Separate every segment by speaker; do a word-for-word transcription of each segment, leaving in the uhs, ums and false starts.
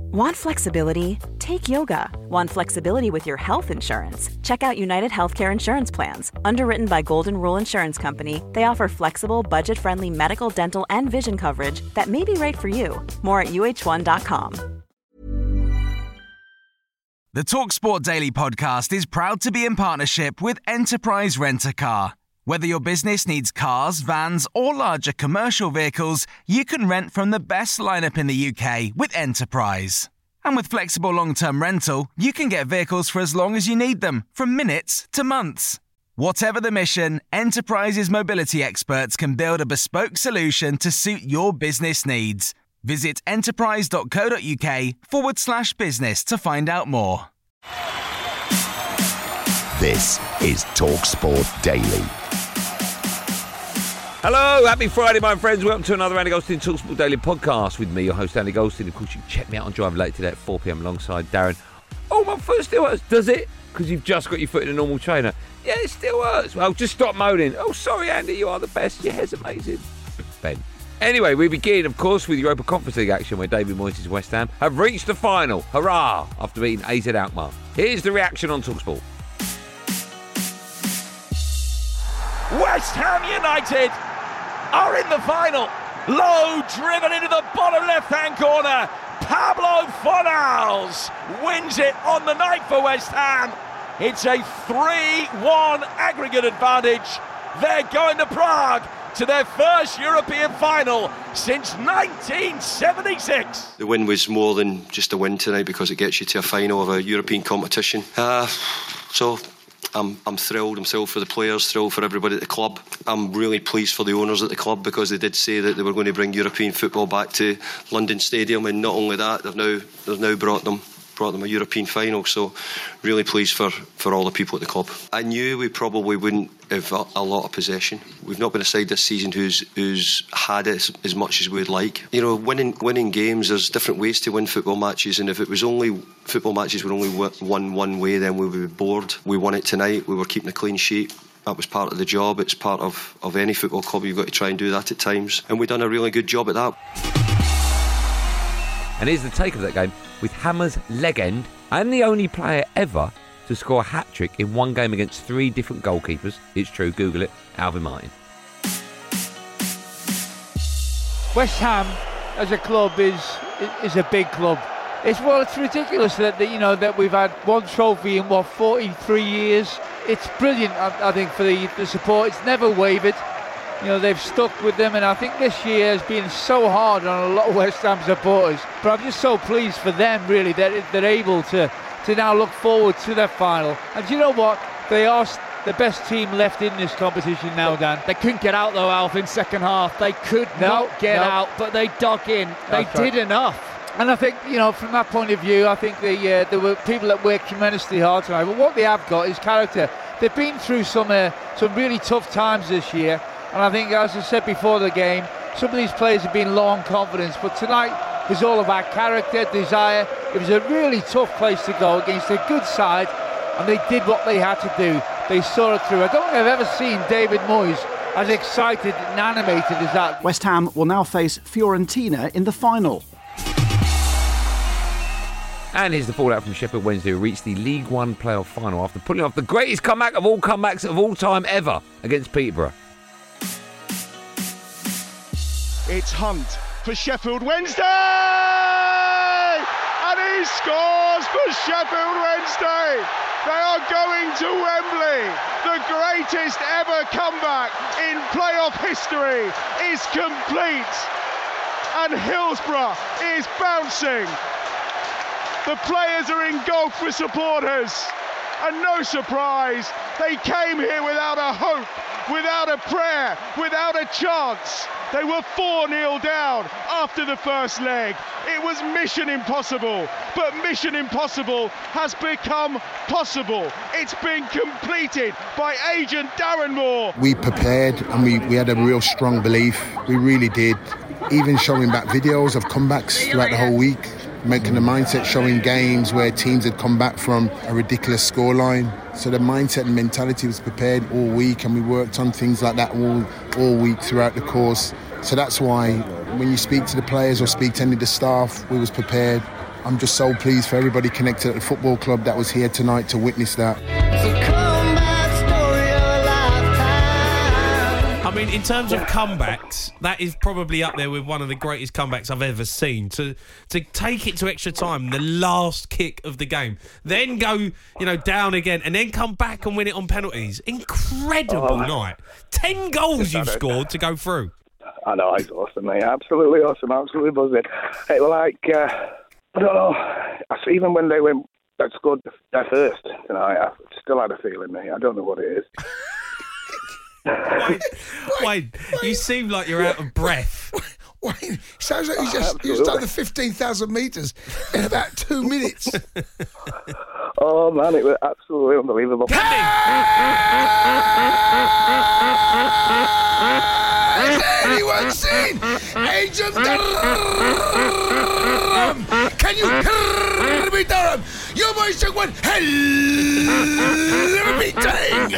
Speaker 1: Want flexibility? Take yoga. Want flexibility with your health insurance? Check out United Healthcare Insurance Plans. Underwritten by Golden Rule Insurance Company, they offer flexible, budget-friendly medical, dental, and vision coverage that may be right for you. More at U H one dot com.
Speaker 2: The TalkSport Daily podcast is proud to be in partnership with Enterprise Rent-A-Car. Whether your business needs cars, vans, or larger commercial vehicles, you can rent from the best lineup in the U K with Enterprise. And with flexible long-term rental, you can get vehicles for as long as you need them, from minutes to months. Whatever the mission, Enterprise's mobility experts can build a bespoke solution to suit your business needs. Visit enterprise.co.uk forward slash business to find out more.
Speaker 3: This is TalkSport Daily.
Speaker 4: Hello, happy Friday, my friends. Welcome to another Andy Goldstein TalkSport Daily podcast with me, your host, Andy Goldstein. Of course, you can check me out on Drive Late today at four p.m. alongside Darren. Oh, my foot still hurts. Does it? Because you've just got your foot in a normal trainer. Yeah, it still hurts. Well, just stop moaning. Oh, sorry, Andy, you are the best. Your hair's amazing. Ben. Anyway, we begin, of course, with Europa Conference League action where David Moyes' West Ham have reached the final. Hurrah! After beating A Z Alkmaar. Here's the reaction on TalkSport.
Speaker 5: West Ham United are in the final. Low driven into the bottom left-hand corner. Pablo Fornals wins it on the night for West Ham. It's a three one aggregate advantage. They're going to Prague to their first European final since nineteen seventy-six.
Speaker 6: The win was more than just a win tonight because it gets you to a final of a European competition. Uh, so I'm I'm thrilled. I'm thrilled for the players, thrilled for everybody at the club. I'm really pleased for the owners at the club because they did say that they were going to bring European football back to London Stadium, and not only that, they've now they've now brought them brought them a European final. So really pleased for, for all the people at the club. I knew we probably wouldn't have a, a lot of possession. We've not been a side this season who's who's had it as, as much as we'd like. You know, winning winning games, there's different ways to win football matches, and if it was only football matches were only won one way, then we would be bored. We won it tonight. We were keeping a clean sheet. That was part of the job. It's part of, of any football club. You've got to try and do that at times, and we've done a really good job at that.
Speaker 4: And here's the take of that game with Hammer's leg end and the only player ever to score a hat-trick in one game against three different goalkeepers. It's true, Google it, Alvin Martin.
Speaker 7: West Ham as a club is is a big club. It's well, it's ridiculous that, that you know that we've had one trophy in what forty-three years. It's brilliant, I, I think, for the, the support. It's never wavered. You know, they've stuck with them, and I think this year has been so hard on a lot of West Ham supporters. But I'm just so pleased for them, really, that they're able to, to now look forward to their final. And do you know what? They are the best team left in this competition now, Dan.
Speaker 8: They couldn't get out, though, Alf, in second half. They could
Speaker 7: no,
Speaker 8: not get
Speaker 7: no.
Speaker 8: out, but they dug in. They
Speaker 7: That's
Speaker 8: did
Speaker 7: right.
Speaker 8: enough.
Speaker 7: And I think, you know, from that point of view, I think the, uh, there were people that worked tremendously hard tonight. But what they have got is character. They've been through some uh, some really tough times this year. And I think, as I said before the game, some of these players have been low on confidence. But tonight was all about character, desire. It was a really tough place to go against a good side. And they did what they had to do. They saw it through. I don't think I've ever seen David Moyes as excited and animated as that.
Speaker 9: West Ham will now face Fiorentina in the final.
Speaker 4: And here's the fallout from Sheffield Wednesday, who reached the League One playoff final after pulling off the greatest comeback of all comebacks of all time ever against Peterborough.
Speaker 10: It's Hunt for Sheffield Wednesday! And he scores for Sheffield Wednesday! They are going to Wembley! The greatest ever comeback in playoff history is complete! And Hillsborough is bouncing! The players are engulfed with supporters! And no surprise, they came here without a hope, without a prayer, without a chance. They were four nil down after the first leg. It was mission impossible, but mission impossible has become possible. It's been completed by agent Darren Moore.
Speaker 11: We prepared and we, we had a real strong belief. We really did. Even showing back videos of comebacks throughout the whole week, making the mindset, showing games where teams had come back from a ridiculous scoreline. So the mindset and mentality was prepared all week, and we worked on things like that all all week throughout the course. So that's why when you speak to the players or speak to any of the staff, we was prepared. I'm just so pleased for everybody connected at the football club that was here tonight to witness that.
Speaker 12: I mean, in terms of comebacks, that is probably up there with one of the greatest comebacks I've ever seen. To to take it to extra time, the last kick of the game, then go, you know, down again, and then come back and win it on penalties. Incredible
Speaker 13: oh,
Speaker 12: night. Ten goals you've scored to go through.
Speaker 13: I know, it's awesome, mate. Absolutely awesome, absolutely buzzing. It was like, uh, I don't know, even when they went, they scored their first tonight, I still had a feeling, mate. I don't know what it is.
Speaker 12: Wayne, Wayne, you seem like you're out of breath.
Speaker 14: Wayne, sounds like you just, you just done the fifteen thousand metres in about two minutes.
Speaker 13: Oh, man, it was absolutely unbelievable.
Speaker 14: Has anyone seen Agent Durham? Can you hear me, Durham? Your voice took one hell of a beating.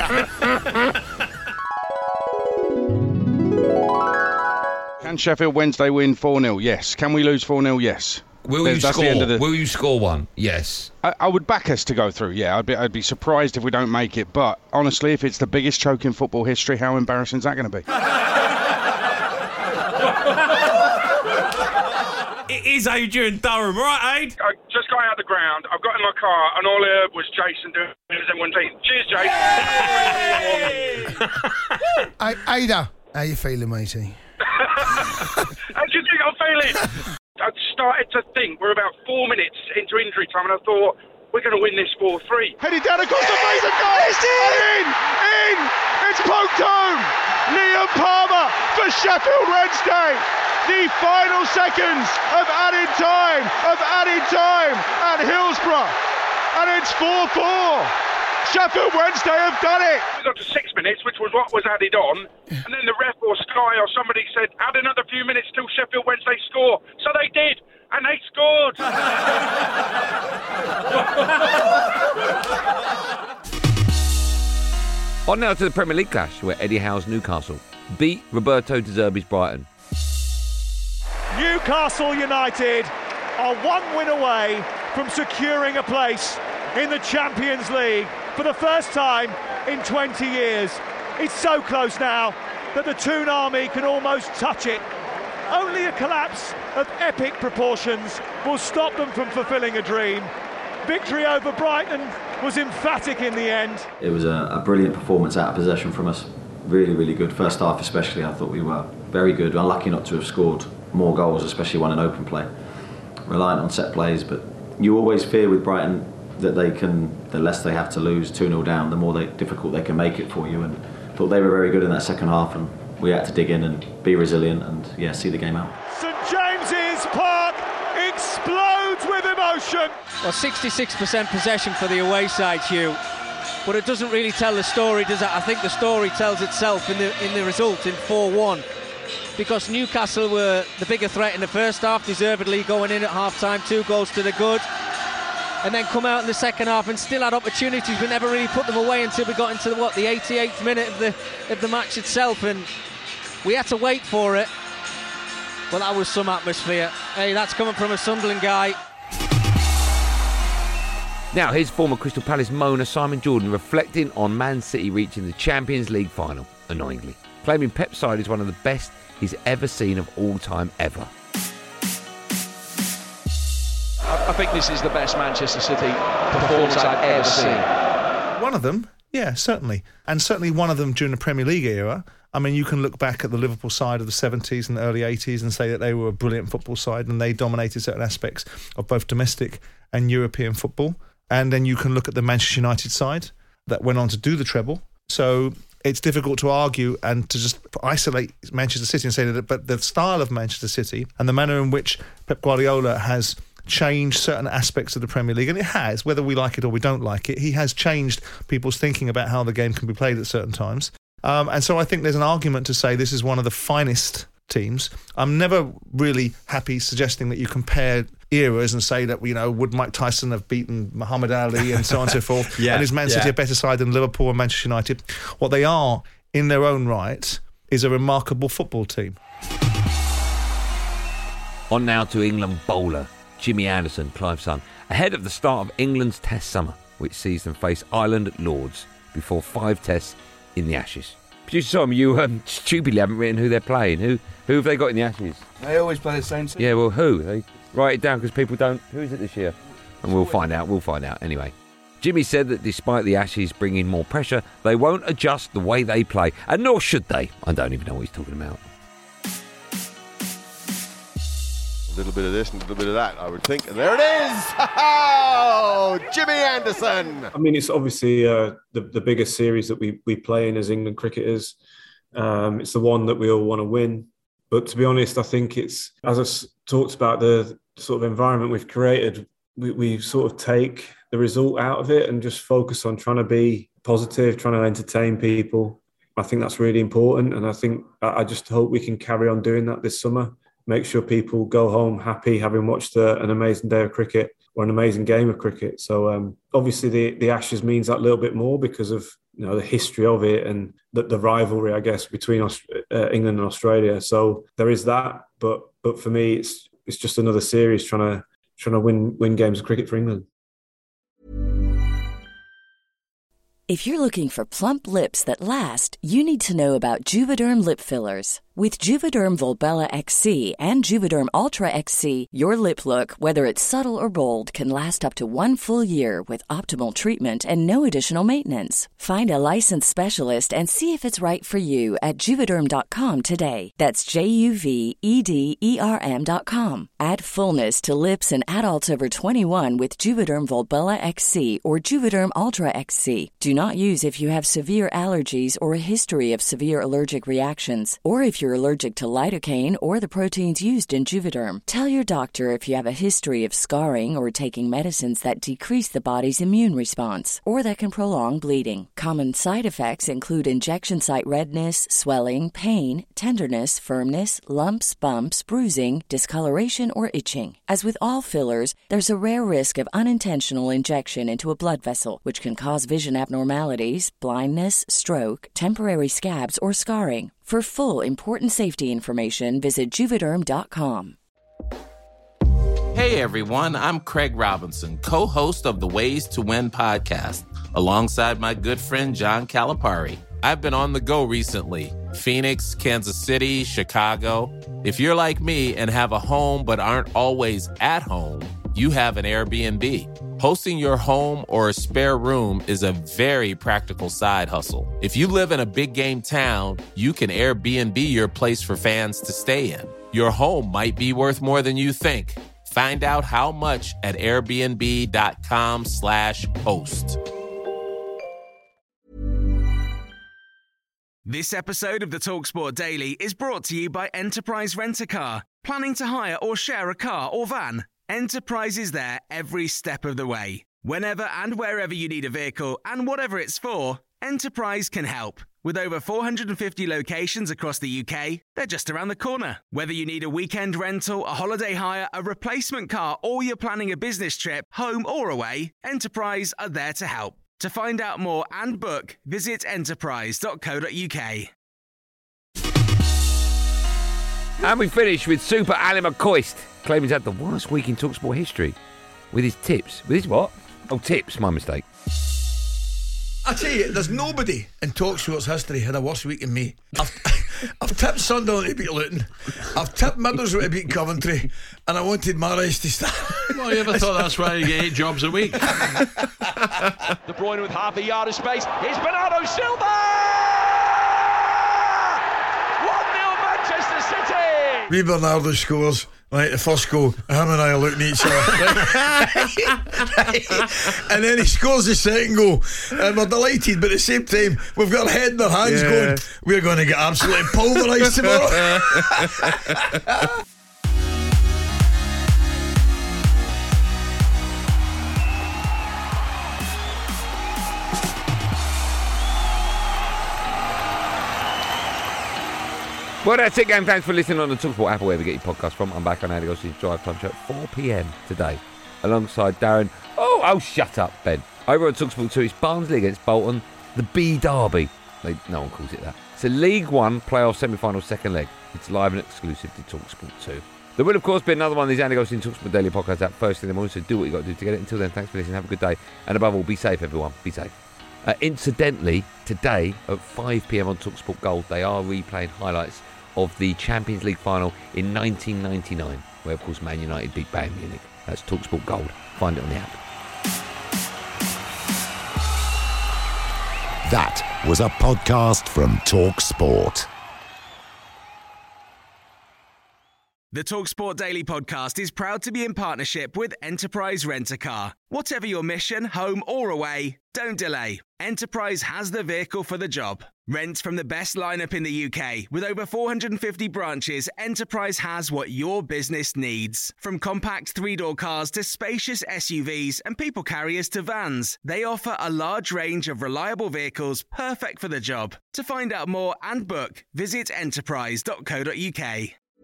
Speaker 15: Can Sheffield Wednesday win four nil? Yes. Can we lose four nil? Yes.
Speaker 4: Will you
Speaker 15: That's
Speaker 4: score?
Speaker 15: The end of the...
Speaker 4: Will you score one? Yes.
Speaker 15: I, I would back us to go through, yeah. I'd be, I'd be surprised if we don't make it. But honestly, if it's the biggest choke in football history, how embarrassing is that going to be?
Speaker 12: It is Adrian Durham, right, Aid?
Speaker 16: I just got out of the ground. I've got in my car, and all I heard was Jason doing everyone's team. Cheers, Jason.
Speaker 14: Hey, Ada, how you feeling, matey?
Speaker 16: How do you think I'm feeling? I started to think we're about four minutes into injury time, and I thought we're going to win this four three.
Speaker 10: Headed down across the face of goal. It's in! In! It's poked home! Liam Palmer for Sheffield Wednesday. The final seconds of added time, of added time at Hillsborough. And it's four four. Sheffield Wednesday have done it.
Speaker 16: We got to six minutes, which was what was added on, and then the ref or Sky or somebody said, add another few minutes till Sheffield Wednesday score. So they did, and they scored.
Speaker 4: On now to the Premier League clash, where Eddie Howe's Newcastle beat Roberto De Zerbi's Brighton.
Speaker 10: Newcastle United are one win away from securing a place in the Champions League for the first time in twenty years. It's so close now that the Toon Army can almost touch it. Only a collapse of epic proportions will stop them from fulfilling a dream. Victory over Brighton was emphatic in the end.
Speaker 17: It was a, a brilliant performance out of possession from us. Really, really good. First half especially, I thought we were very good. Unlucky not to have scored more goals, especially one in open play. Reliant on set plays, but you always fear with Brighton that they can, the less they have to lose, two nil down, the more they, difficult they can make it for you. And I thought they were very good in that second half, and we had to dig in and be resilient and yeah, see the game out.
Speaker 10: St James's Park explodes with emotion.
Speaker 8: Well, sixty-six percent possession for the away side, Hugh. But it doesn't really tell the story, does it? I think the story tells itself in the in the result in four one. Because Newcastle were the bigger threat in the first half, deservedly going in at half-time, two goals to the good. And then come out in the second half and still had opportunities, but never really put them away until we got into the, what, the eighty-eighth minute of the of the match itself, and we had to wait for it. Well, that was some atmosphere. Hey, that's coming from a Sunderland guy.
Speaker 4: Now, here's former Crystal Palace Mona Simon Jordan reflecting on Man City reaching the Champions League final, annoyingly, claiming Pep's side is one of the best he's ever seen of all time ever.
Speaker 18: I think this is the best Manchester City performance I've ever seen.
Speaker 19: One of them, yeah, certainly. And certainly one of them during the Premier League era. I mean, you can look back at the Liverpool side of the seventies and the early eighties and say that they were a brilliant football side and they dominated certain aspects of both domestic and European football. And then you can look at the Manchester United side that went on to do the treble. So it's difficult to argue and to just isolate Manchester City and say that, but the style of Manchester City and the manner in which Pep Guardiola has changed certain aspects of the Premier League, and it has, whether we like it or we don't like it, he has changed people's thinking about how the game can be played at certain times. Um, and so I think there's an argument to say this is one of the finest teams. I'm never really happy suggesting that you compare eras and say that, you know, would Mike Tyson have beaten Muhammad Ali and so on and so forth, yeah, and is Man City yeah. a better side than Liverpool and Manchester United? What they are, in their own right, is a remarkable football team.
Speaker 4: On now to England bowler Jimmy Anderson, Clive's son, ahead of the start of England's Test summer, which sees them face Ireland at Lords before five tests in the Ashes. Producer Tom, you um, stupidly haven't written who they're playing. Who who have they got in the Ashes?
Speaker 20: They always play the same team.
Speaker 4: Yeah, well, who? They write it down because people don't. Who is it this year? And we'll find out. We'll find out anyway. Jimmy said that despite the Ashes bringing more pressure, they won't adjust the way they play, and nor should they. I don't even know what he's talking about.
Speaker 21: A little bit of this and a little bit of that, I would think. And there it is! Oh, Jimmy Anderson!
Speaker 22: I mean, it's obviously uh, the, the biggest series that we, we play in as England cricketers. Um, it's the one that we all want to win. But to be honest, I think it's, as I s- talked about, the sort of environment we've created, we, we sort of take the result out of it and just focus on trying to be positive, trying to entertain people. I think that's really important. And I think I just hope we can carry on doing that this summer. Make sure people go home happy, having watched uh, an amazing day of cricket or an amazing game of cricket. So um, obviously the, the Ashes means that little bit more because of, you know, the history of it and the, the rivalry, I guess, between Aust- uh, England and Australia. So there is that. But but for me, it's it's just another series trying to trying to win win games of cricket for England.
Speaker 23: If you're looking for plump lips that last, you need to know about Juvederm lip fillers. With Juvederm Volbella X C and Juvederm Ultra X C, your lip look, whether it's subtle or bold, can last up to one full year with optimal treatment and no additional maintenance. Find a licensed specialist and see if it's right for you at Juvederm dot com today. That's J U V E D E R M dot com. Add fullness to lips in adults over twenty-one with Juvederm Volbella X C or Juvederm Ultra X C. Do not use if you have severe allergies or a history of severe allergic reactions, or if you're allergic to lidocaine or the proteins used in Juvederm. Tell your doctor if you have a history of scarring or taking medicines that decrease the body's immune response or that can prolong bleeding. Common side effects include injection site redness, swelling, pain, tenderness, firmness, lumps, bumps, bruising, discoloration, or itching. As with all fillers, there's a rare risk of unintentional injection into a blood vessel, which can cause vision abnormalities, blindness, stroke, temporary scabs, or scarring. For full, important safety information, visit Juvederm dot com.
Speaker 24: Hey everyone, I'm Craig Robinson, co-host of the Ways to Win podcast, alongside my good friend John Calipari. I've been on the go recently. Phoenix, Kansas City, Chicago. If you're like me and have a home but aren't always at home, you have an Airbnb. Hosting your home or a spare room is a very practical side hustle. If you live in a big game town, you can Airbnb your place for fans to stay in. Your home might be worth more than you think. Find out how much at airbnb.com slash host.
Speaker 2: This episode of the TalkSport Daily is brought to you by Enterprise Rent-A-Car. Planning to hire or share a car or van? Enterprise is there every step of the way. Whenever and wherever you need a vehicle and whatever it's for, Enterprise can help. With over four hundred fifty locations across the U K, they're just around the corner. Whether you need a weekend rental, a holiday hire, a replacement car, or you're planning a business trip, home or away, Enterprise are there to help. To find out more and book, visit enterprise dot co dot uk.
Speaker 4: And we finish with Super Ali McCoist, claiming he's had the worst week in TalkSport history with his tips. With his what? Oh, tips, my mistake.
Speaker 14: I tell you, there's nobody in TalkSport's history had a worse week than me. I've, I've tipped Sunderland to beat Luton, I've tipped Middlesbrough to beat Coventry, and I wanted Mahrez to start.
Speaker 25: Well, you ever thought that's why you get eight jobs a week?
Speaker 5: De Bruyne with half a yard of space. Here's Bernardo Silva! one nil Manchester City!
Speaker 14: Wee Bernardo scores. Right, the first goal, him and I are looking at each other. Right? Right? And then he scores the second goal, and we're delighted, but at the same time, we've got our head in our hands yeah. going, we're going to get absolutely pulverised tomorrow.
Speaker 4: Well, that's it, gang. Thanks for listening on the TalkSport app, wherever you get your podcast from. I'm back on Andy Goldstein's Drive Time Show at four p.m. today, alongside Darren. Oh, oh, shut up, Ben. Over on TalkSport two, it's Barnsley against Bolton, the B Derby. They, no one calls it that. It's a League One playoff semi-final second leg. It's live and exclusive to TalkSport two. There will, of course, be another one of these Andy Goldstein TalkSport Daily podcasts out first in the morning, so do what you got to do to get it. Until then, thanks for listening. Have a good day. And above all, be safe, everyone. Be safe. Uh, incidentally, today at five p.m. on TalkSport Gold, they are replaying highlights of the Champions League final in nineteen ninety-nine, where, of course, Man United beat Bayern Munich. That's TalkSport Gold. Find it on the app.
Speaker 1: That was a podcast from TalkSport.
Speaker 2: The TalkSport Daily Podcast is proud to be in partnership with Enterprise Rent-A-Car. Whatever your mission, home or away, don't delay. Enterprise has the vehicle for the job. Rent from the best lineup in the U K. With over four hundred fifty branches, Enterprise has what your business needs. From compact three-door cars to spacious S U Vs and people carriers to vans, they offer a large range of reliable vehicles perfect for the job. To find out more and book, visit enterprise dot co dot uk.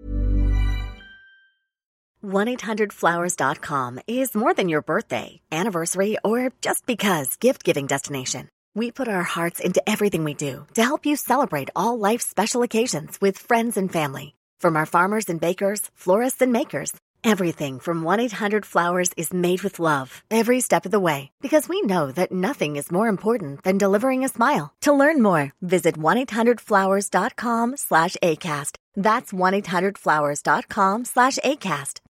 Speaker 3: one eight hundred flowers dot com is more than your birthday, anniversary, or just because gift-giving destination. We put our hearts into everything we do to help you celebrate all life's special occasions with friends and family. From our farmers and bakers, florists and makers, everything from one eight hundred flowers is made with love every step of the way, because we know that nothing is more important than delivering a smile. To learn more, visit one eight hundred flowers dot com slash ACAST. That's one eight hundred flowers dot com slash ACAST.